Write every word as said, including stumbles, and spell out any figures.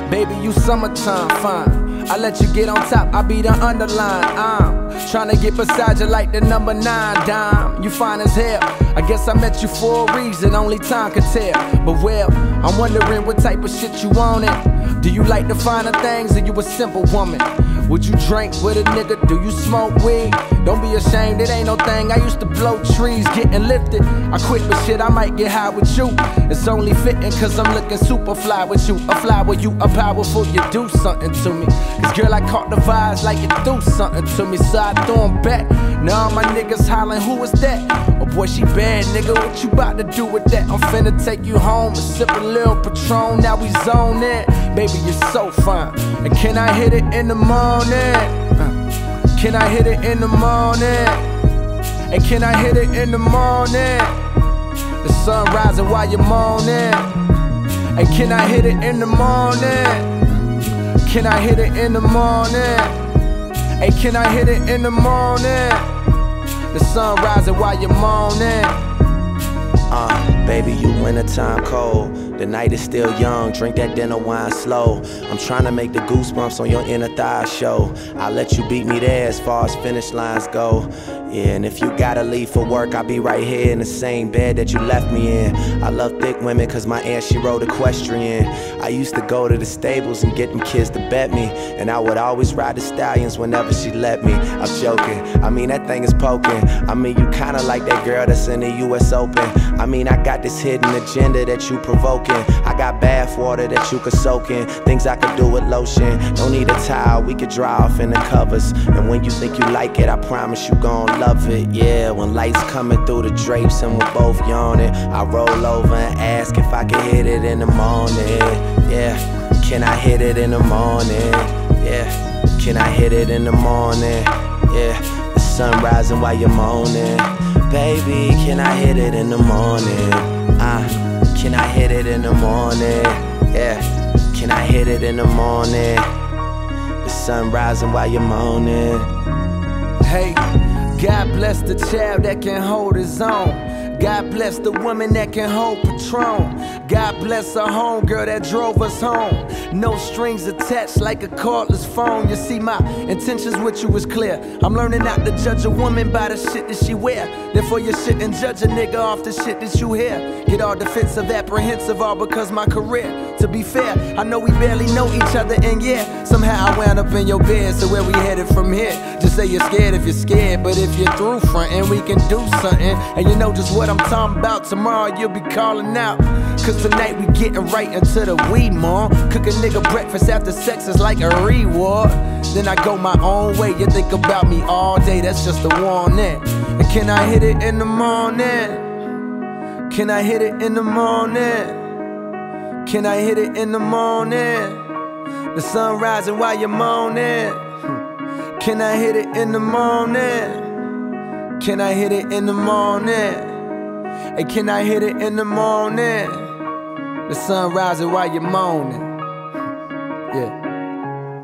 Baby, you summertime fine. I let you get on top, I be the underline. I'm tryna get beside you like the number nine dime. You fine as hell, I guess I met you for a reason, only time can tell. But well, I'm wondering what type of shit you wanted. Do you like the finer things or you a simple woman? Would you drink with a nigga? Do you smoke weed? Don't be ashamed, it ain't no thing. I used to blow trees, getting lifted. I quit, but shit, I might get high with you. It's only fitting cause I'm looking super fly with you. A fly with you, a powerful, you do something to me. Cause girl, I caught the vibes like you do something to me. So I threw 'em back. Now all my niggas hollering, who is that? Oh boy, she bad, nigga, what you about to do with that? I'm finna take you home and sip a little Patron. Now we zone in. Baby, you're so fine. And can I hit it in the morning? Uh, can I hit it in the morning? And can I hit it in the morning? The sun rising while you're moaning. And can I hit it in the morning? Can I hit it in the morning? Hey, can I hit it in the morning? The sun rising while you're moaning. Uh, baby, you wintertime cold. The night is still young, drink that dinner wine slow. I'm trying to make the goosebumps on your inner thigh show. I'll let you beat me there as far as finish lines go. Yeah, and if you gotta leave for work, I'll be right here in the same bed that you left me in. I love thick women cause my aunt, she rode equestrian. I used to go to the stables and get them kids to bet me. And I would always ride the stallions whenever she let me. I'm joking, I mean that thing is poking. I mean you kinda like that girl that's in the U S Open. I mean I got this hidden agenda that you provoking. I got bath water that you could soak in. Things I could do with lotion. Don't need a towel, we could dry off in the covers. And when you think you like it, I promise you gon' love it. Yeah, when lights coming through the drapes and we're both yawning, I roll over and ask if I can hit it in the morning. Yeah, can I hit it in the morning? Yeah, can I hit it in the morning? Yeah, the sun rising while you're moaning. Baby, can I hit it in the morning? Uh, can I hit it in the morning? Yeah, can I hit it in the morning? The sun rising while you're moaning. Hey, God bless the child that can hold his own. God bless the woman that can hold Patron. God bless her homegirl that drove us home. No strings attached like a cordless phone. You see, my intentions with you is clear. I'm learning not to judge a woman by the shit that she wear. Therefore you shouldn't judge a nigga off the shit that you hear. Get all defensive, apprehensive, all because my career. To be fair, I know we barely know each other, and yeah, somehow I wound up in your bed. So where we headed from here? Just say you're scared if you're scared, but if you're through frontin', we can do something. And you know just what I'm talking about. Tomorrow you'll be calling out, cause tonight we getting right into the weed, mom. Cook a nigga breakfast after sex is like a reward. Then I go my own way, you think about me all day, that's just a warning. And can I hit it in the morning? Can I hit it in the morning? Can I hit it in the morning? The sun rising while you're moaning. Can I hit it in the morning? Can I hit it in the morning? Hey, can I hit it in the morning? The sun rising while you're moaning. Yeah.